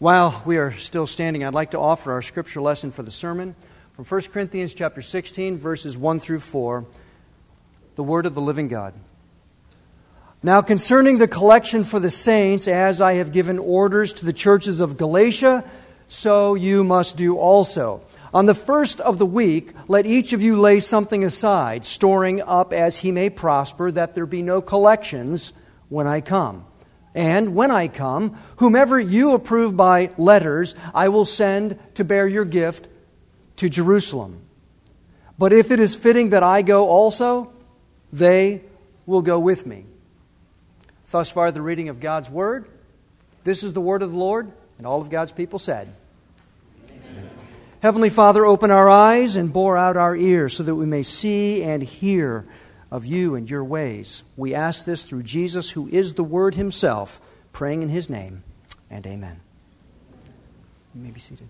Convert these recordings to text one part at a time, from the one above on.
While we are still standing, I'd like to offer our scripture lesson for the sermon from 1 Corinthians chapter 16, verses 1 through 4, the word of the living God. Now concerning the collection for the saints, as I have given orders to the churches of Galatia, so you must do also. On the first of the week, let each of you lay something aside, storing up as he may prosper, that there be no collections when I come. And when I come, whomever you approve by letters, I will send to bear your gift to Jerusalem. But if it is fitting that I go also, they will go with me. Thus far, the reading of God's Word. This is the Word of the Lord, and all of God's people said. Amen. Heavenly Father, open our eyes and bore out our ears so that we may see and hear of you and your ways. We ask this through Jesus, who is the Word Himself, praying in His name, and amen. You may be seated.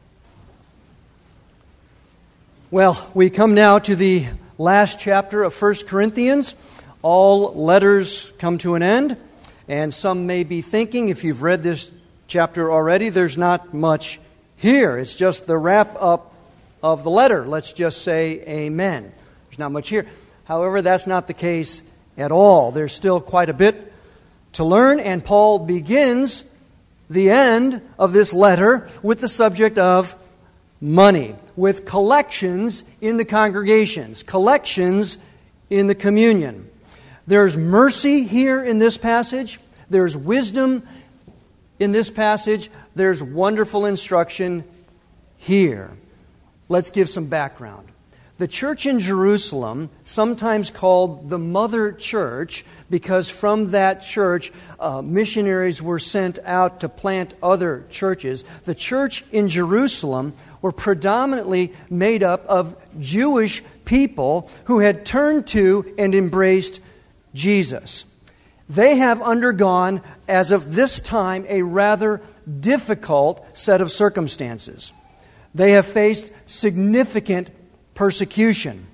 Well, we come now to the last chapter of 1 Corinthians. All letters come to an end, and some may be thinking, if you've read this chapter already, there's not much here. It's just the wrap-up of the letter. Let's just say amen. There's not much here. However, that's not the case at all. There's still quite a bit to learn, and Paul begins the end of this letter with the subject of money, with collections in the congregations, collections in the communion. There's mercy here in this passage. There's wisdom in this passage. There's wonderful instruction here. Let's give some background. The church in Jerusalem, sometimes called the Mother Church, because from that church missionaries were sent out to plant other churches. The church in Jerusalem were predominantly made up of Jewish people who had turned to and embraced Jesus. They have undergone, as of this time, a rather difficult set of circumstances. They have faced significant persecution.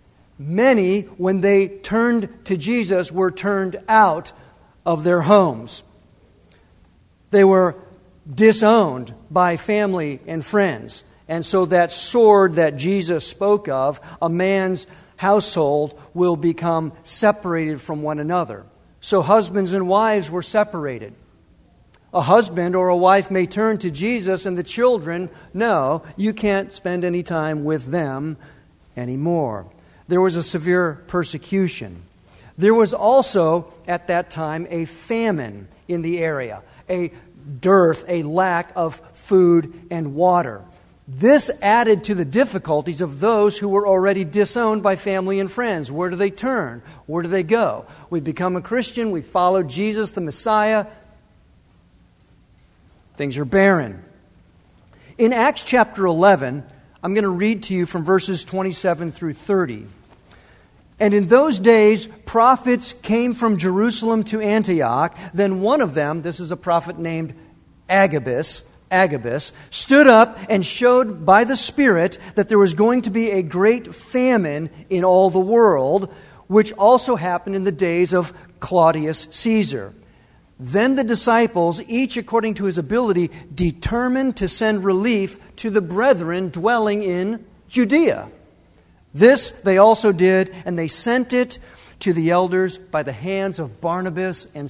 Many, when they turned to Jesus, were turned out of their homes. They were disowned by family and friends. And so that sword that Jesus spoke of, a man's household will become separated from one another. So husbands and wives were separated. A husband or a wife may turn to Jesus, and the children, no, you can't spend any time with them anymore. There was a severe persecution. There was also, at that time, a famine in the area, a dearth, a lack of food and water. This added to the difficulties of those who were already disowned by family and friends. Where do they turn? Where do they go? We become a Christian. We follow Jesus, the Messiah. Things are barren. In Acts chapter 11, I'm going to read to you from verses 27 through 30. And in those days, prophets came from Jerusalem to Antioch. Then one of them, this is a prophet named Agabus, stood up and showed by the Spirit that there was going to be a great famine in all the world, which also happened in the days of Claudius Caesar. Then the disciples, each according to his ability, determined to send relief to the brethren dwelling in Judea. This they also did, and they sent it to the elders by the hands of Barnabas and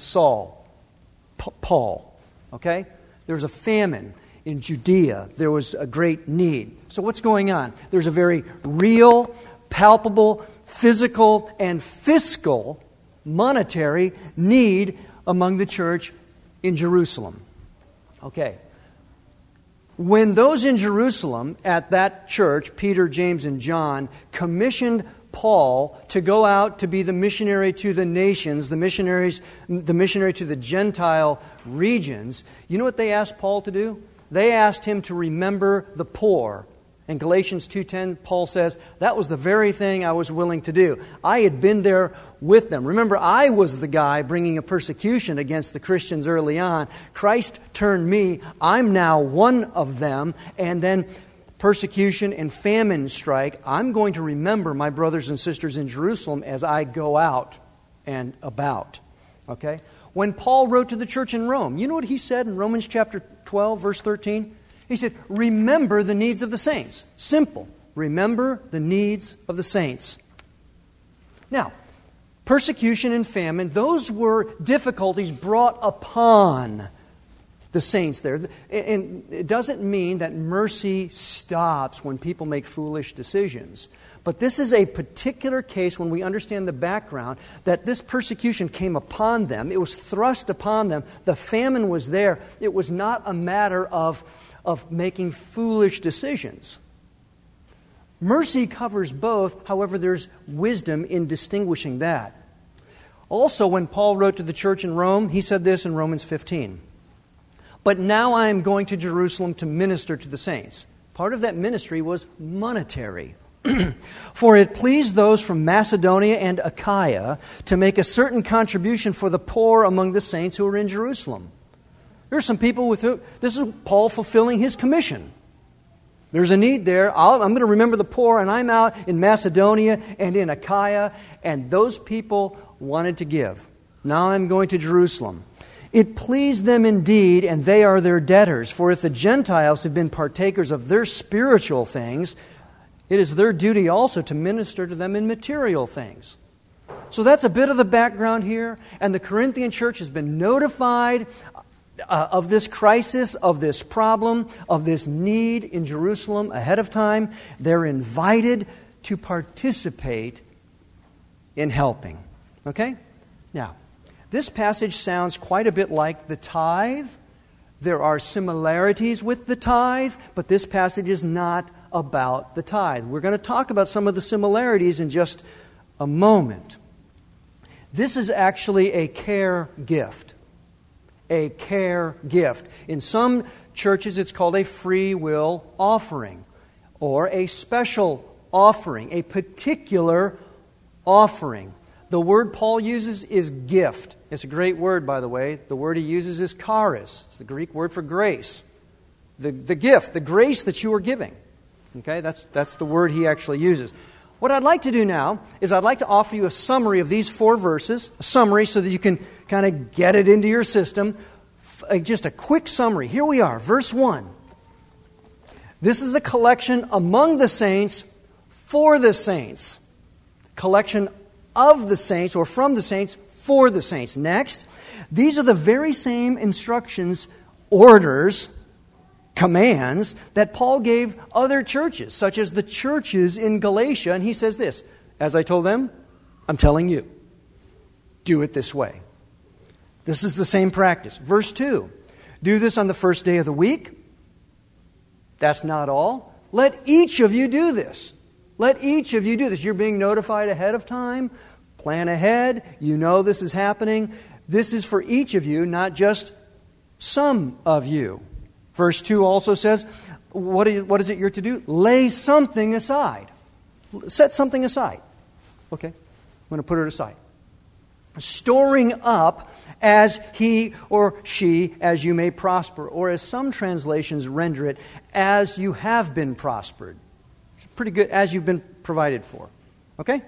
Paul. Okay? There was a famine in Judea. There was a great need. So what's going on? There's a very real, palpable, physical, and fiscal, monetary need among the church in Jerusalem. Okay. When those in Jerusalem at that church, Peter, James, and John, commissioned Paul to go out to be the missionary to the nations, the missionary to the Gentile regions, you know what they asked Paul to do? They asked him to remember the poor. In Galatians 2:10, Paul says, that was the very thing I was willing to do. I had been there with them. Remember, I was the guy bringing a persecution against the Christians early on. Christ turned me. I'm now one of them. And then persecution and famine strike. I'm going to remember my brothers and sisters in Jerusalem as I go out and about. Okay? When Paul wrote to the church in Rome, you know what he said in Romans chapter 12, verse 13? He said, remember the needs of the saints. Simple. Remember the needs of the saints. Now, persecution and famine, those were difficulties brought upon the saints there. And it doesn't mean that mercy stops when people make foolish decisions. But this is a particular case when we understand the background that this persecution came upon them. It was thrust upon them. The famine was there. It was not a matter of making foolish decisions. Mercy covers both. However, there's wisdom in distinguishing that. Also, when Paul wrote to the church in Rome, he said this in Romans 15. But now I am going to Jerusalem to minister to the saints. Part of that ministry was monetary. For it pleased those from Macedonia and Achaia to make a certain contribution for the poor among the saints who are in Jerusalem. There are some people with whom, this is Paul fulfilling his commission. There's a need there. I'm going to remember the poor, and I'm out in Macedonia and in Achaia, and those people wanted to give. Now I'm going to Jerusalem. It pleased them indeed, and they are their debtors. For if the Gentiles have been partakers of their spiritual things, it is their duty also to minister to them in material things. So that's a bit of the background here. And the Corinthian church has been notified of this crisis, of this problem, of this need in Jerusalem ahead of time. They're invited to participate in helping. Okay? Now, this passage sounds quite a bit like the tithe. There are similarities with the tithe, but this passage is not about the tithe. We're going to talk about some of the similarities in just a moment. This is actually a care gift. A care gift. In some churches, it's called a free will offering or a special offering, a particular offering. The word Paul uses is gift. It's a great word, by the way. The word he uses is charis. It's the Greek word for grace. The gift, the grace that you are giving. Okay, that's the word he actually uses. What I'd like to do now is I'd like to offer you a summary of these 4 verses, a summary so that you can kind of get it into your system. Just a quick summary. Here we are, verse 1. This is a collection among the saints for the saints. Collection of the saints or from the saints for the saints. Next, these are the very same instructions, orders, commands that Paul gave other churches, such as the churches in Galatia. And he says this, as I told them, I'm telling you, do it this way. This is the same practice. Verse 2, do this on the first day of the week. That's not all. Let each of you do this. Let each of you do this. You're being notified ahead of time. Plan ahead. You know this is happening. This is for each of you, not just some of you. Verse 2 also says, what is it you're to do? Lay something aside. Set something aside. Okay, I'm going to put it aside. Storing up as he or she, as you may prosper, or as some translations render it, as you have been prospered. It's pretty good, as you've been provided for. Okay?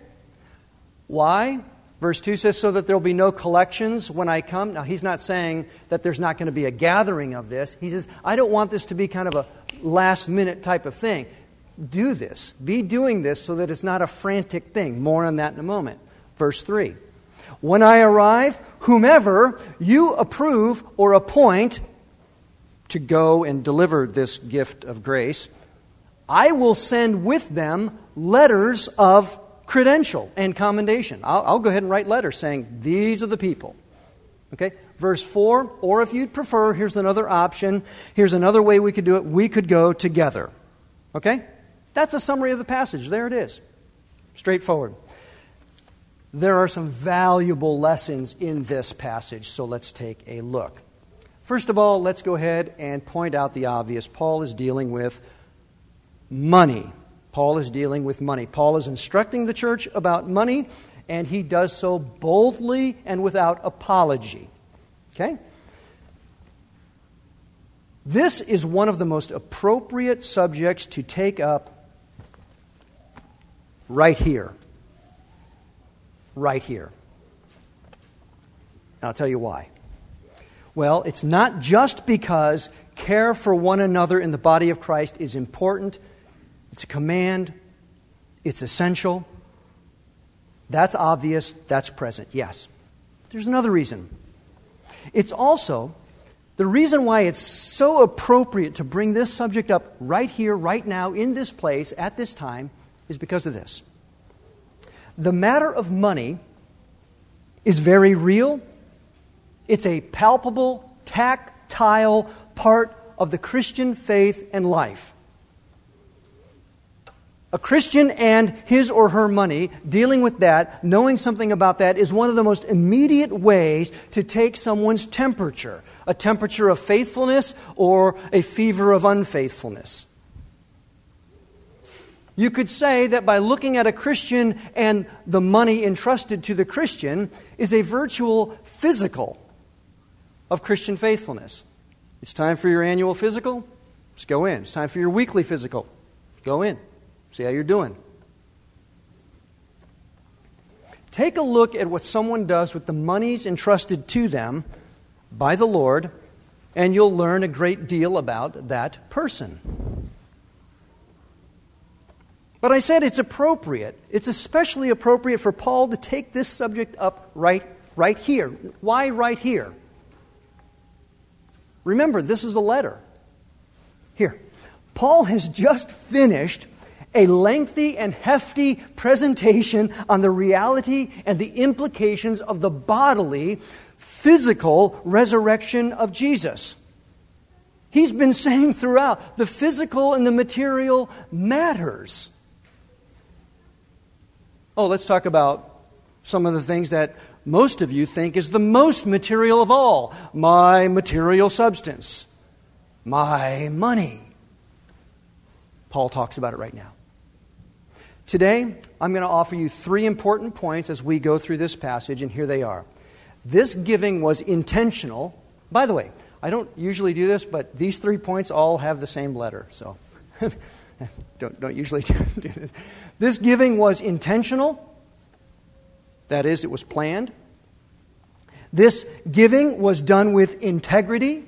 Why? Verse 2 says, so that there will be no collections when I come. Now, he's not saying that there's not going to be a gathering of this. He says, I don't want this to be kind of a last-minute type of thing. Do this. Be doing this so that it's not a frantic thing. More on that in a moment. Verse 3. When I arrive, whomever you approve or appoint to go and deliver this gift of grace, I will send with them letters of credential and commendation. I'll go ahead and write letters saying, these are the people. Okay? Verse 4, or if you'd prefer, here's another option. Here's another way we could do it. We could go together. Okay? That's a summary of the passage. There it is. Straightforward. There are some valuable lessons in this passage, so let's take a look. First of all, let's go ahead and point out the obvious. Paul is dealing with money. Paul is dealing with money. Paul is instructing the church about money, and he does so boldly and without apology. Okay? This is one of the most appropriate subjects to take up right here. Right here. And I'll tell you why. Well, it's not just because care for one another in the body of Christ is important, it's a command, it's essential. That's obvious, that's present, yes. There's another reason. It's also the reason why it's so appropriate to bring this subject up right here, right now, in this place, at this time, is because of this. The matter of money is very real. It's a palpable, tactile part of the Christian faith and life. A Christian and his or her money, dealing with that, knowing something about that, is one of the most immediate ways to take someone's temperature. A temperature of faithfulness or a fever of unfaithfulness. You could say that by looking at a Christian and the money entrusted to the Christian is a virtual physical of Christian faithfulness. It's time for your annual physical? Just go in. It's time for your weekly physical? Go in. See how you're doing. Take a look at what someone does with the monies entrusted to them by the Lord, and you'll learn a great deal about that person. But I said it's appropriate. It's especially appropriate for Paul to take this subject up right here. Why right here? Remember, this is a letter. Here. Paul has just finished a lengthy and hefty presentation on the reality and the implications of the bodily, physical resurrection of Jesus. He's been saying throughout, the physical and the material matters. Oh, let's talk about some of the things that most of you think is the most material of all. My material substance. My money. Paul talks about it right now. Today, I'm going to offer you 3 important points as we go through this passage, and here they are. This giving was intentional. By the way, I don't usually do this, but these 3 points all have the same letter, so don't usually do this. This giving was intentional. That is, it was planned. This giving was done with integrity.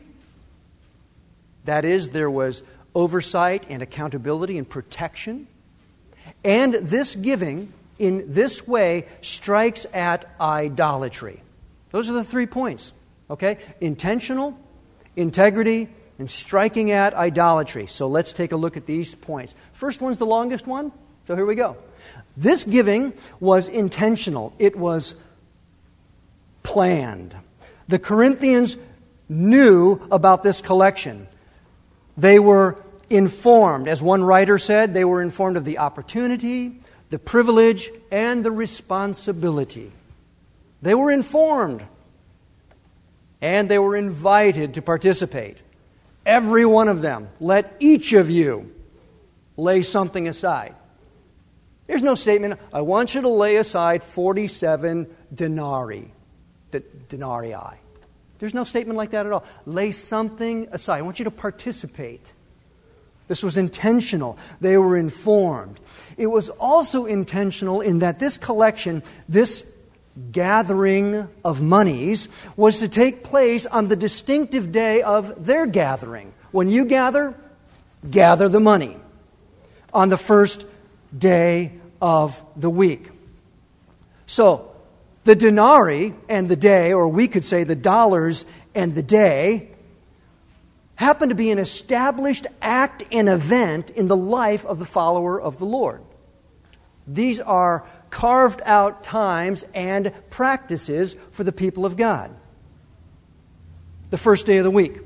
That is, there was oversight and accountability and protection. And this giving, in this way, strikes at idolatry. Those are the 3 points, okay? Intentional, integrity, and striking at idolatry. So let's take a look at these points. First one's the longest one, so here we go. This giving was intentional. It was planned. The Corinthians knew about this collection. They were informed. As one writer said, they were informed of the opportunity, the privilege, and the responsibility. They were informed. And they were invited to participate. Every one of them. Let each of you lay something aside. There's no statement, I want you to lay aside 47 denarii. Denarii. There's no statement like that at all. Lay something aside. I want you to participate. This was intentional. They were informed. It was also intentional in that this collection, this gathering of monies, was to take place on the distinctive day of their gathering. When you gather the money on the first day of the week. So, the denarii and the day, or we could say the dollars and the day, happened to be an established act and event in the life of the follower of the Lord. These are carved out times and practices for the people of God. The first day of the week.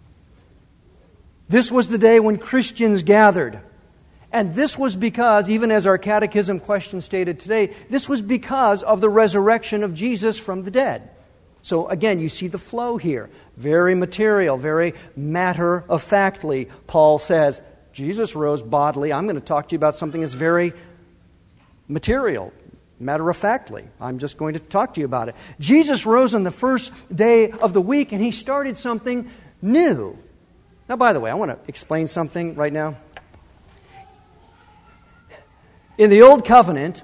This was the day when Christians gathered. And this was because, even as our catechism question stated today, this was because of the resurrection of Jesus from the dead. So again, you see the flow here. Very material, very matter-of-factly. Paul says, Jesus rose bodily. I'm going to talk to you about something that's very material, matter-of-factly. I'm just going to talk to you about it. Jesus rose on the first day of the week, and He started something new. Now, by the way, I want to explain something right now. In the Old Covenant,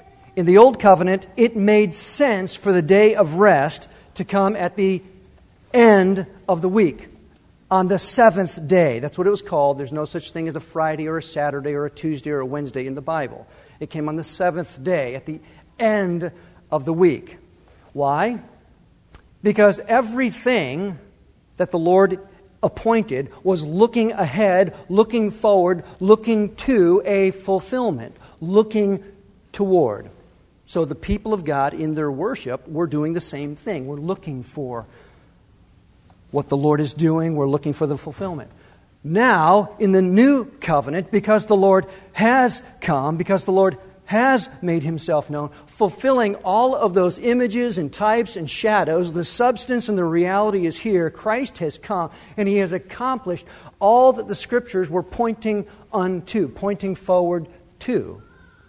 it made sense for the day of rest to come at the end of the week, on the seventh day. That's what it was called. There's no such thing as a Friday or a Saturday or a Tuesday or a Wednesday in the Bible. It came on the seventh day, at the end of the week. Why? Because everything that the Lord appointed was looking ahead, looking forward, looking to a fulfillment, looking toward. So the people of God in their worship were doing the same thing. We're looking for what the Lord is doing. We're looking for the fulfillment. Now, in the new covenant, because the Lord has come, because the Lord has made himself known, fulfilling all of those images and types and shadows, the substance and the reality is here. Christ has come, and he has accomplished all that the Scriptures were pointing unto, pointing forward to.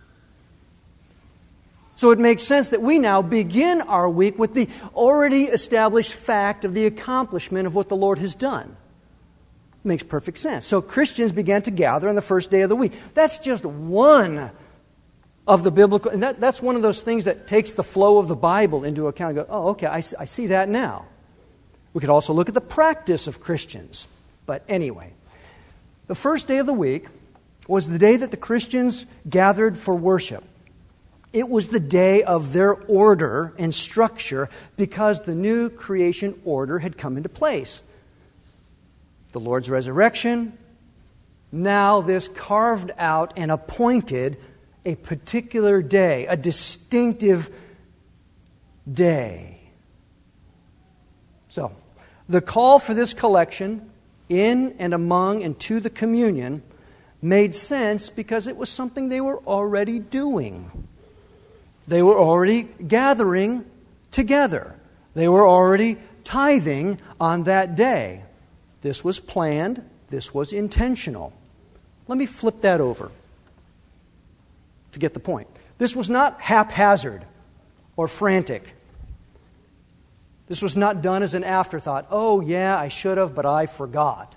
So it makes sense that we now begin our week with the already established fact of the accomplishment of what the Lord has done. It makes perfect sense. So Christians began to gather on the first day of the week. That's just one of the biblical, and that's one of those things that takes the flow of the Bible into account and go, oh, okay, I see that now. We could also look at the practice of Christians. But anyway, the first day of the week was the day that the Christians gathered for worship. It was the day of their order and structure because the new creation order had come into place. The Lord's resurrection, now this carved out and appointed a particular day, a distinctive day. So, the call for this collection in and among and to the communion made sense because it was something they were already doing. They were already gathering together. They were already tithing on that day. This was planned. This was intentional. Let me flip that over to get the point. This was not haphazard or frantic. This was not done as an afterthought. Oh, yeah, I should have, but I forgot.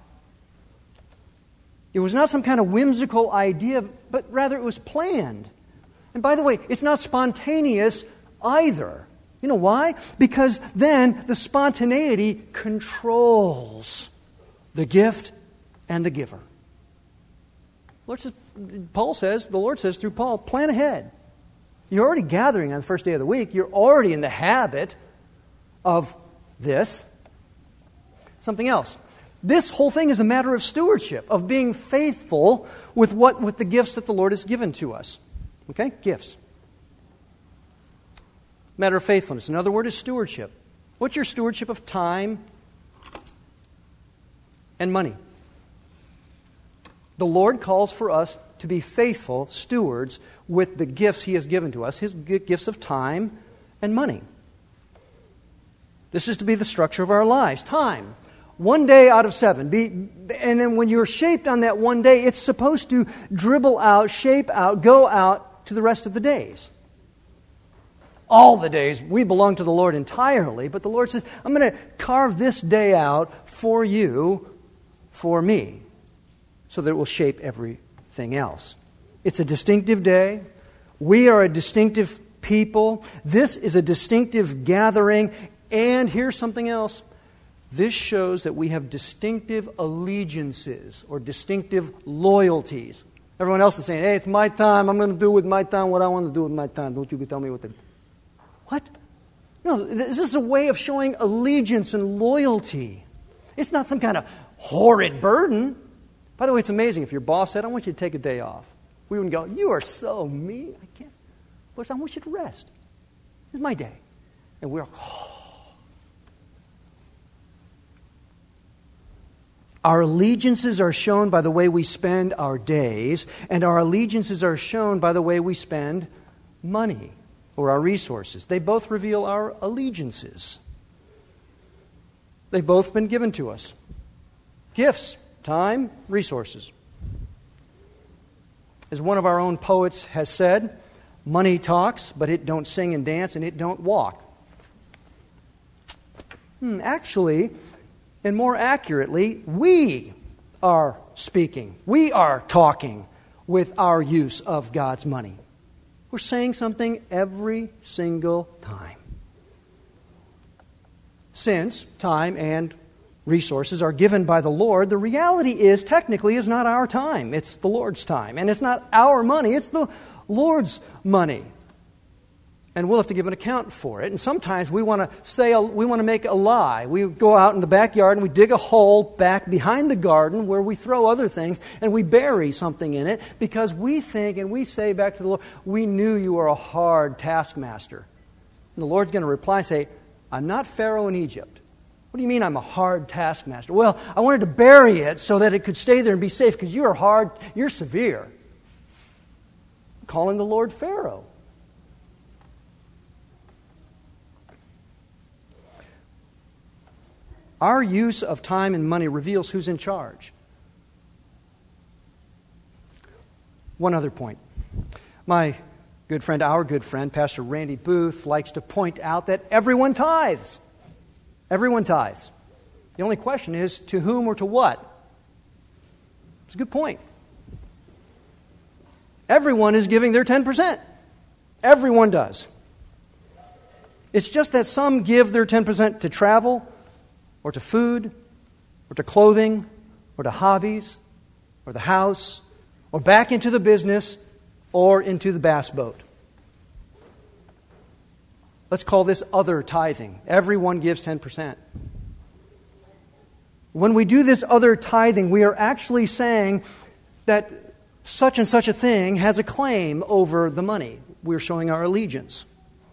It was not some kind of whimsical idea, but rather it was planned. And by the way, it's not spontaneous either. You know why? Because then the spontaneity controls the gift and the giver. The Lord says through Paul, plan ahead. You're already gathering on the first day of the week. You're already in the habit of this. Something else. This whole thing is a matter of stewardship, of being faithful with the gifts that the Lord has given to us. Okay? Gifts. Matter of faithfulness. Another word is stewardship. What's your stewardship of time and money? The Lord calls for us to be faithful stewards with the gifts He has given to us, His gifts of time and money. This is to be the structure of our lives. Time. 1 day out of 7. And then when you're shaped on that 1 day, it's supposed to dribble out, shape out, go out to the rest of the days. All the days, we belong to the Lord entirely, but the Lord says, I'm going to carve this day out for you, for me, so that it will shape everything else. It's a distinctive day. We are a distinctive people. This is a distinctive gathering. And here's something else. This shows that we have distinctive allegiances or distinctive loyalties. Everyone else is saying, hey, it's my time. I'm going to do with my time what I want to do with my time. Don't you tell me what to do. What? No, this is a way of showing allegiance and loyalty. It's not some kind of horrid burden. By the way, it's amazing. If your boss said, I want you to take a day off, we wouldn't go, you are so mean. I can't. But I want you to rest. It's my day. And we're, Our allegiances are shown by the way we spend our days, and our allegiances are shown by the way we spend money or our resources. They both reveal our allegiances. They've both been given to us. Gifts, time, resources. As one of our own poets has said, money talks, but it don't sing and dance, and it don't walk. Actually, and more accurately, we are speaking. We are talking with our use of God's money. We're saying something every single time. since time and resources are given by the Lord, the reality is, technically, it's not our time. It's the Lord's time. And it's not our money. It's the Lord's money. And we'll have to give an account for it. And sometimes we want to make a lie. We go out in the backyard and we dig a hole back behind the garden where we throw other things and we bury something in it because we think and we say back to the Lord, we knew you were a hard taskmaster. And the Lord's going to reply, say, I'm not Pharaoh in Egypt. What do you mean I'm a hard taskmaster? Well, I wanted to bury it so that it could stay there and be safe because you're hard, you're severe. I'm calling the Lord Pharaoh. Our use of time and money reveals who's in charge. One other point. My good friend, our good friend, Pastor Randy Booth, likes to point out that everyone tithes. Everyone tithes. The only question is, to whom or to what? It's a good point. Everyone is giving their 10%. Everyone does. It's just that some give their 10% to travel, or to food, or to clothing, or to hobbies, or the house, or back into the business, or into the bass boat. Let's call this other tithing. Everyone gives 10%. When we do this other tithing, we are actually saying that such and such a thing has a claim over the money. We're showing our allegiance.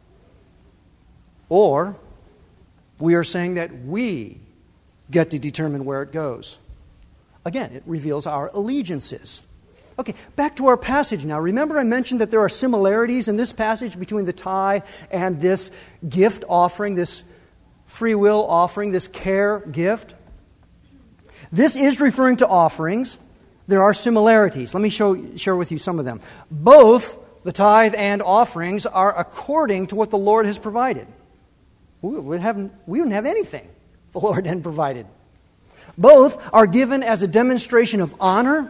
Or we are saying that we get to determine where it goes. Again, it reveals our allegiances. Okay, back to our passage now. Remember I mentioned that there are similarities in this passage between the tithe and this gift offering, this free will offering, this care gift. This is referring to offerings. There are similarities. Let me share with you some of them. Both the tithe and offerings are according to what the Lord has provided. We wouldn't have anything the Lord hadn't provided. Both are given as a demonstration of honor,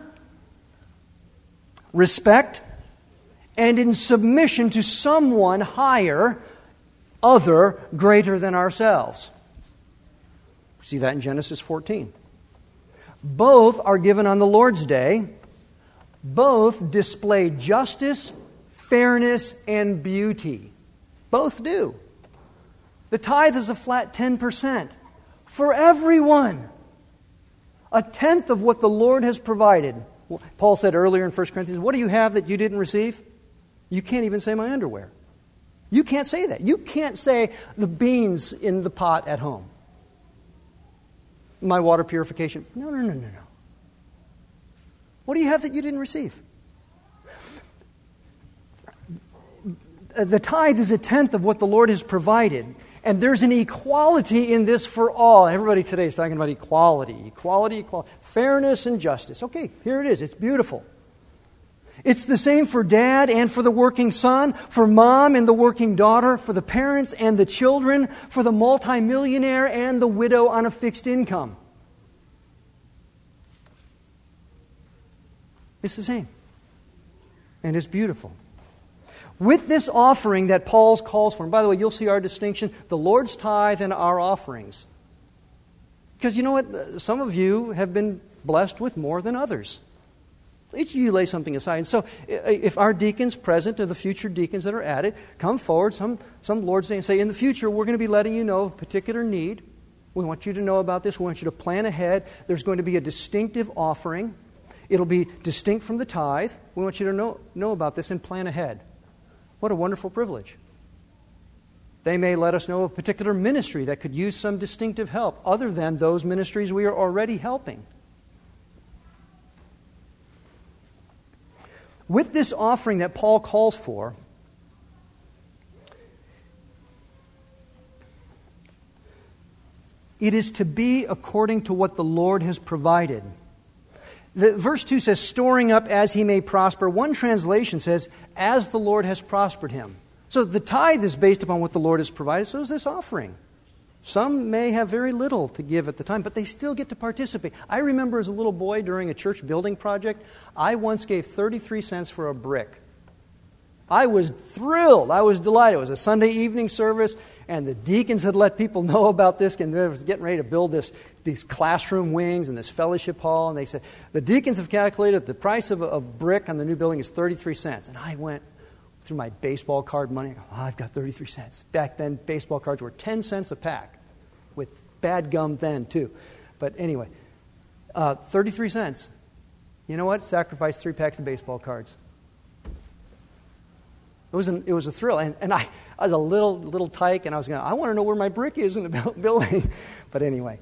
respect, and in submission to someone higher, other, greater than ourselves. See that in Genesis 14. Both are given on the Lord's Day. Both display justice, fairness, and beauty. Both do. The tithe is a flat 10% for everyone. A tenth of what the Lord has provided. Paul said earlier in 1 Corinthians, what do you have that you didn't receive? You can't even say my underwear. You can't say that. You can't say the beans in the pot at home. My water purification. No. What do you have that you didn't receive? The tithe is a tenth of what the Lord has provided. And there's an equality in this for all. Everybody today is talking about equality. Fairness and justice. Okay, here it is. It's beautiful. It's the same for dad and for the working son, for mom and the working daughter, for the parents and the children, for the multimillionaire and the widow on a fixed income. It's the same. And it's beautiful. With this offering that Paul calls for, and by the way, you'll see our distinction, the Lord's tithe and our offerings. Because you know what? Some of you have been blessed with more than others. Each of you lay something aside. And so if our deacons present or the future deacons that are added come forward some Lord's Day and say, in the future, we're going to be letting you know of a particular need. We want you to know about this. We want you to plan ahead. There's going to be a distinctive offering. It'll be distinct from the tithe. We want you to know about this and plan ahead. What a wonderful privilege. They may let us know of a particular ministry that could use some distinctive help other than those ministries we are already helping. With this offering that Paul calls for, it is to be according to what the Lord has provided. Verse 2 says, storing up as he may prosper. One translation says, as the Lord has prospered him. So the tithe is based upon what the Lord has provided, so is this offering. Some may have very little to give at the time, but they still get to participate. I remember as a little boy during a church building project, I once gave 33 cents for a brick. I was thrilled. I was delighted. It was a Sunday evening service. And the deacons had let people know about this, and they were getting ready to build these classroom wings and this fellowship hall. And they said, the deacons have calculated the price of a brick on the new building is 33 cents. And I went through my baseball card money. I've got 33 cents. Back then, baseball cards were 10 cents a pack, with bad gum then, too. But anyway, 33 cents. You know what? Sacrificed 3 packs of baseball cards. It was a thrill. And I was a little tyke, and I want to know where my brick is in the building. But anyway.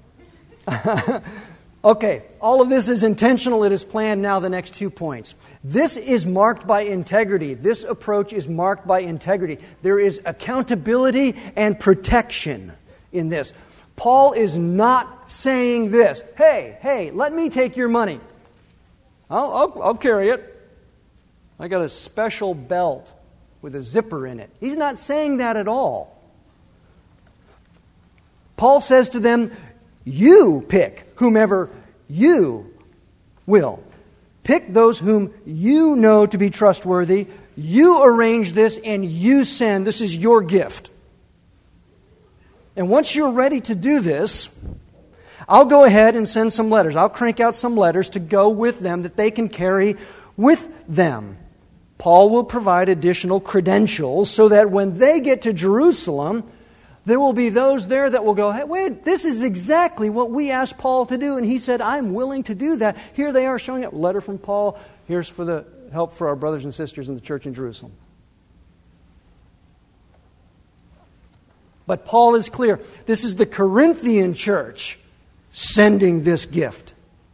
Okay, all of this is intentional. It is planned. Now the next 2 points. This is marked by integrity. This approach is marked by integrity. There is accountability and protection in this. Paul is not saying this. Hey, let me take your money. I'll carry it. I got a special belt with a zipper in it. He's not saying that at all. Paul says to them, you pick whomever you will. Pick those whom you know to be trustworthy. You arrange this and you send. This is your gift. And once you're ready to do this, I'll go ahead and send some letters. I'll crank out some letters to go with them that they can carry with them. Paul will provide additional credentials so that when they get to Jerusalem, there will be those there that will go, hey, wait, this is exactly what we asked Paul to do. And he said, I'm willing to do that. Here they are showing up. Letter from Paul. Here's for the help for our brothers and sisters in the church in Jerusalem. But Paul is clear. This is the Corinthian church sending this gift.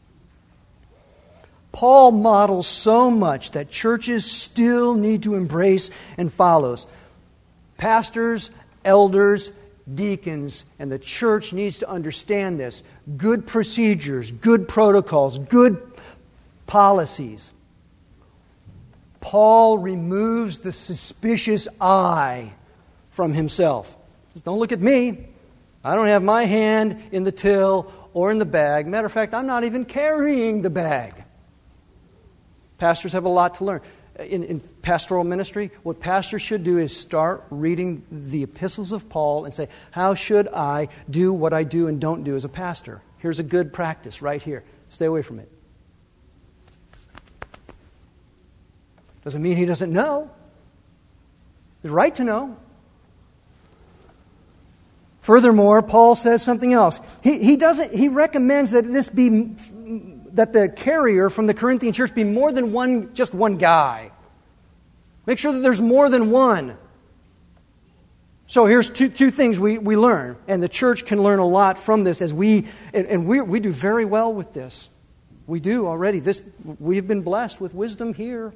Paul models so much that churches still need to embrace and follow. Pastors, elders, deacons, and the church needs to understand this. Good procedures, good protocols, good policies. Paul removes the suspicious eye from himself. Just don't look at me. I don't have my hand in the till or in the bag. Matter of fact, I'm not even carrying the bag. Pastors have a lot to learn. In pastoral ministry, what pastors should do is start reading the epistles of Paul and say, how should I do what I do and don't do as a pastor? Here's a good practice right here. Stay away from it. Doesn't mean he doesn't know. He's right to know. Furthermore, Paul says something else. He recommends that that the carrier from the Corinthian church be more than just one guy. Make sure that there's more than one. So here's two things we learn, and the church can learn a lot from this as we do very well with this. We do already. We've been blessed with wisdom here.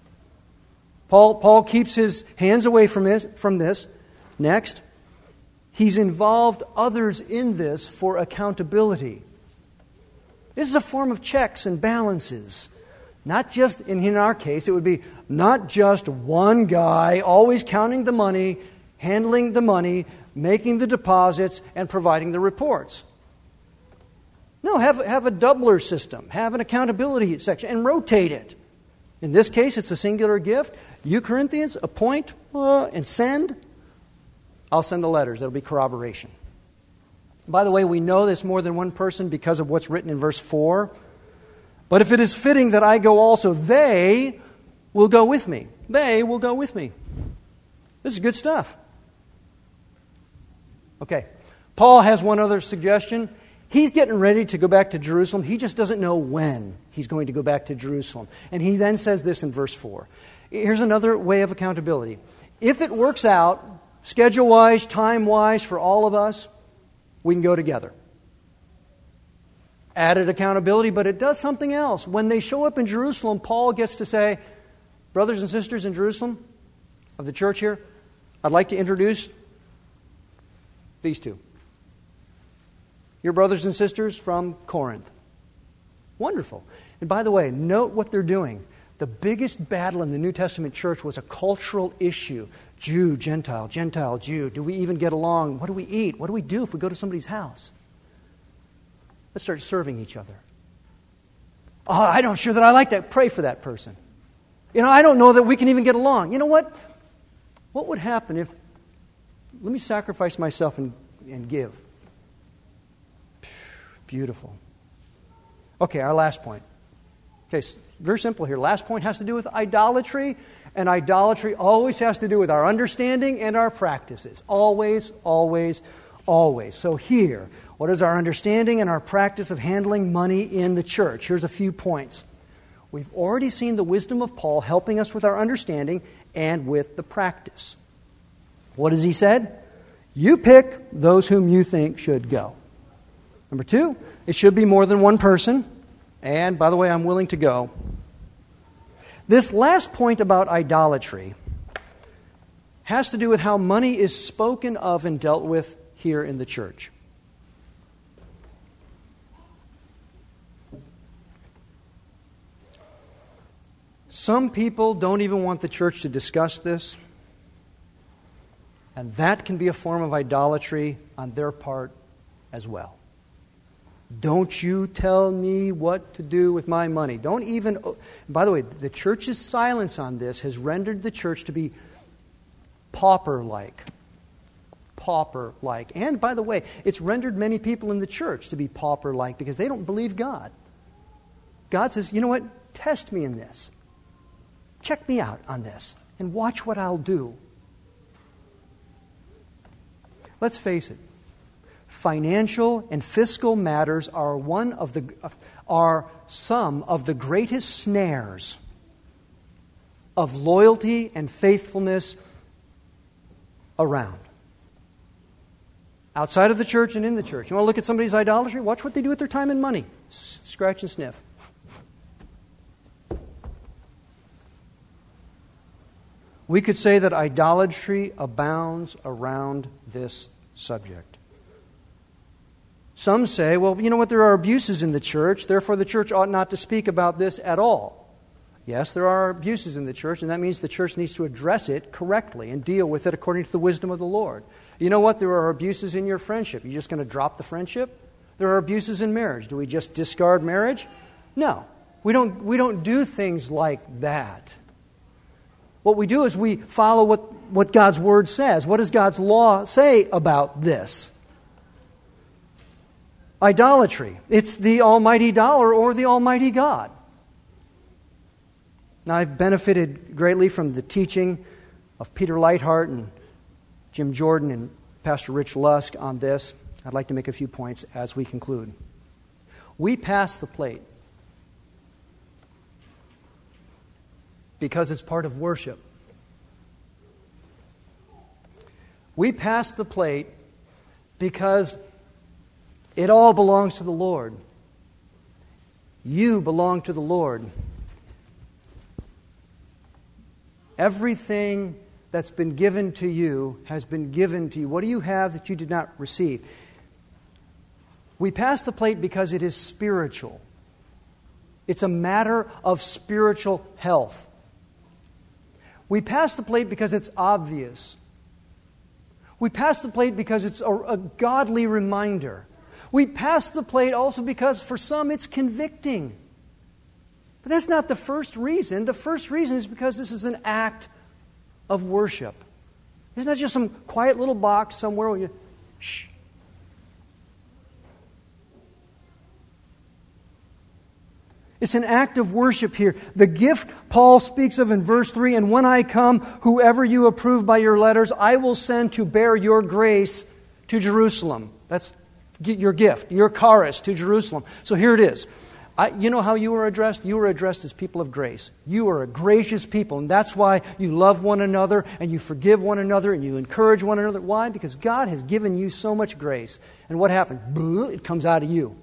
Paul keeps his hands away from this. Next, he's involved others in this for accountability. This is a form of checks and balances. Not just, in our case, it would be not just one guy always counting the money, handling the money, making the deposits, and providing the reports. No, have a doubler system. Have an accountability section and rotate it. In this case, it's a singular gift. You Corinthians, appoint and send. I'll send the letters. That'll be corroboration. By the way, we know there's more than one person because of what's written in verse 4. But if it is fitting that I go also, they will go with me. They will go with me. This is good stuff. Okay. Paul has one other suggestion. He's getting ready to go back to Jerusalem. He just doesn't know when he's going to go back to Jerusalem. And he then says this in verse 4. Here's another way of accountability. If it works out, schedule-wise, time-wise, for all of us, we can go together. Added accountability, but it does something else. When they show up in Jerusalem, Paul gets to say, brothers and sisters in Jerusalem, of the church here, I'd like to introduce these two. Your brothers and sisters from Corinth. Wonderful. And by the way, note what they're doing. The biggest battle in the New Testament church was a cultural issue. Jew, Gentile, Gentile, Jew. Do we even get along? What do we eat? What do we do if we go to somebody's house? Let's start serving each other. Oh, I'm not sure that I like that. Pray for that person. I don't know that we can even get along. You know what? What would happen if me sacrifice myself and give. Beautiful. Okay, our last point. Okay, very simple here. Last point has to do with idolatry, and idolatry always has to do with our understanding and our practices. Always, always, always. So here, what is our understanding and our practice of handling money in the church? Here's a few points. We've already seen the wisdom of Paul helping us with our understanding and with the practice. What has he said? You pick those whom you think should go. Number 2, it should be more than one person. And, by the way, I'm willing to go. This last point about idolatry has to do with how money is spoken of and dealt with here in the church. Some people don't even want the church to discuss this, and that can be a form of idolatry on their part as well. Don't you tell me what to do with my money. Don't even... By the way, the church's silence on this has rendered the church to be pauper-like. Pauper-like. And, by the way, it's rendered many people in the church to be pauper-like because they don't believe God. God says, you know what? Test me in this. Check me out on this and watch what I'll do. Let's face it. Financial and fiscal matters are some of the greatest snares of loyalty and faithfulness around. Outside of the church and in the church. You want to look at somebody's idolatry? Watch what they do with their time and money. Scratch and sniff. We could say that idolatry abounds around this subject. Some say, well, you know what, there are abuses in the church, therefore the church ought not to speak about this at all. Yes, there are abuses in the church, and that means the church needs to address it correctly and deal with it according to the wisdom of the Lord. You know what, there are abuses in your friendship. You're just going to drop the friendship? There are abuses in marriage. Do we just discard marriage? No. We don't do things like that. What we do is we follow what God's Word says. What does God's law say about this? Idolatry. It's the almighty dollar or the almighty God. Now, I've benefited greatly from the teaching of Peter Leithart and Jim Jordan and Pastor Rich Lusk on this. I'd like to make a few points as we conclude. We pass the plate because it's part of worship. We pass the plate because it all belongs to the Lord. You belong to the Lord. Everything that's been given to you has been given to you. What do you have that you did not receive? We pass the plate because it is spiritual. It's a matter of spiritual health. We pass the plate because it's obvious. We pass the plate because it's a godly reminder. We pass the plate also because for some it's convicting. But that's not the first reason. The first reason is because this is an act of worship. It's not just some quiet little box somewhere where you, shh. It's an act of worship here. The gift Paul speaks of in verse 3, and when I come, whoever you approve by your letters, I will send to bear your grace to Jerusalem. That's your gift, your charis to Jerusalem. So here it is. You know how you were addressed? You were addressed as people of grace. You are a gracious people, and that's why you love one another, and you forgive one another, and you encourage one another. Why? Because God has given you so much grace. And what happens? It comes out of you.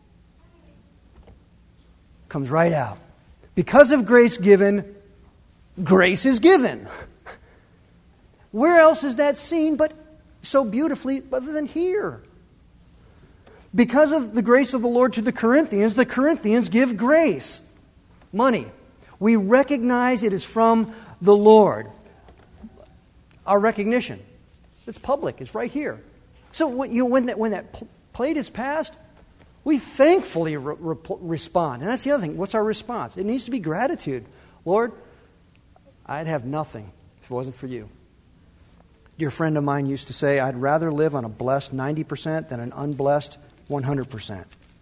Comes right out. Because of grace given, grace is given. Where else is that seen but so beautifully other than here? Because of the grace of the Lord to the Corinthians give grace. Money. We recognize it is from the Lord. Our recognition. It's public. It's right here. So when that plate is passed, we thankfully respond. And that's the other thing. What's our response? It needs to be gratitude. Lord, I'd have nothing if it wasn't for you. dear friend of mine used to say, I'd rather live on a blessed 90% than an unblessed 100%.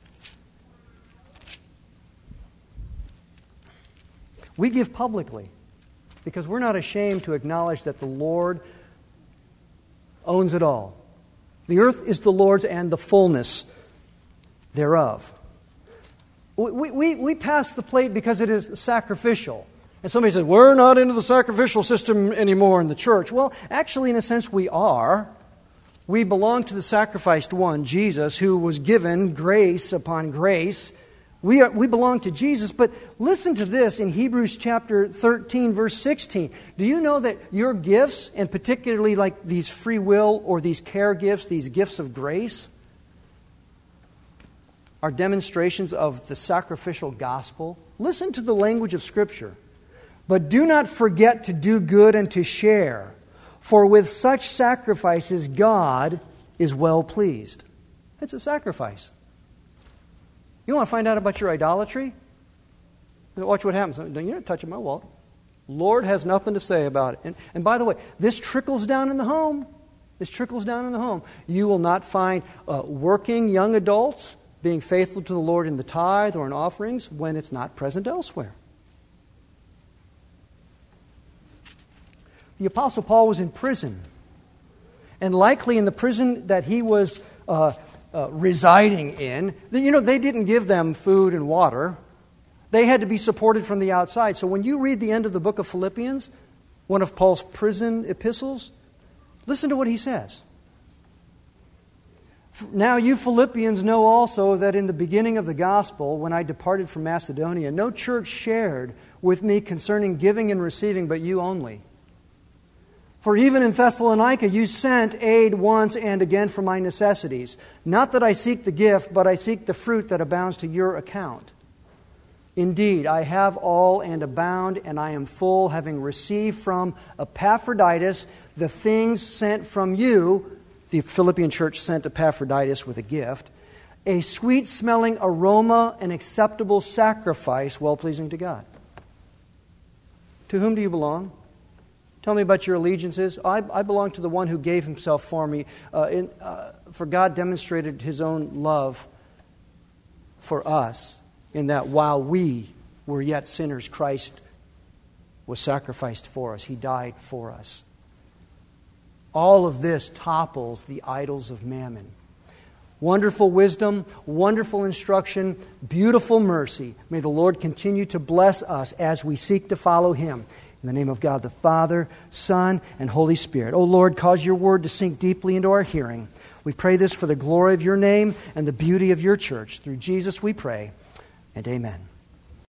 We give publicly because we're not ashamed to acknowledge that the Lord owns it all. The earth is the Lord's and the fullness thereof. We pass the plate because it is sacrificial. And somebody says, we're not into the sacrificial system anymore in the church. Well, actually, in a sense, we are. We belong to the sacrificed one, Jesus, who was given grace upon grace. We belong to Jesus, but listen to this in Hebrews chapter 13, verse 16. Do you know that your gifts, and particularly like these free will or these care gifts, these gifts of grace, are demonstrations of the sacrificial gospel? Listen to the language of Scripture. But do not forget to do good and to share, for with such sacrifices God is well pleased. It's a sacrifice. You want to find out about your idolatry? Watch what happens. You're not touching my wallet. Lord has nothing to say about it. And by the way, this trickles down in the home. This trickles down in the home. You will not find working young adults being faithful to the Lord in the tithe or in offerings when it's not present elsewhere. The Apostle Paul was in prison. And likely in the prison that he was residing in, they didn't give them food and water. They had to be supported from the outside. So when you read the end of the book of Philippians, one of Paul's prison epistles, listen to what he says. Now you Philippians know also that in the beginning of the gospel, when I departed from Macedonia, no church shared with me concerning giving and receiving, but you only. For even in Thessalonica you sent aid once and again for my necessities. Not that I seek the gift, but I seek the fruit that abounds to your account. Indeed, I have all and abound, and I am full, having received from Epaphroditus the things sent from you. The Philippian church sent Epaphroditus with a gift. A sweet-smelling aroma, an acceptable sacrifice, well-pleasing to God. To whom do you belong? Tell me about your allegiances. I belong to the one who gave himself for me. For God demonstrated his own love for us in that while we were yet sinners, Christ was sacrificed for us. He died for us. All of this topples the idols of mammon. Wonderful wisdom, wonderful instruction, beautiful mercy. May the Lord continue to bless us as we seek to follow him. In the name of God the Father, Son, and Holy Spirit. O Lord, cause your word to sink deeply into our hearing. We pray this for the glory of your name and the beauty of your church. Through Jesus we pray, and amen.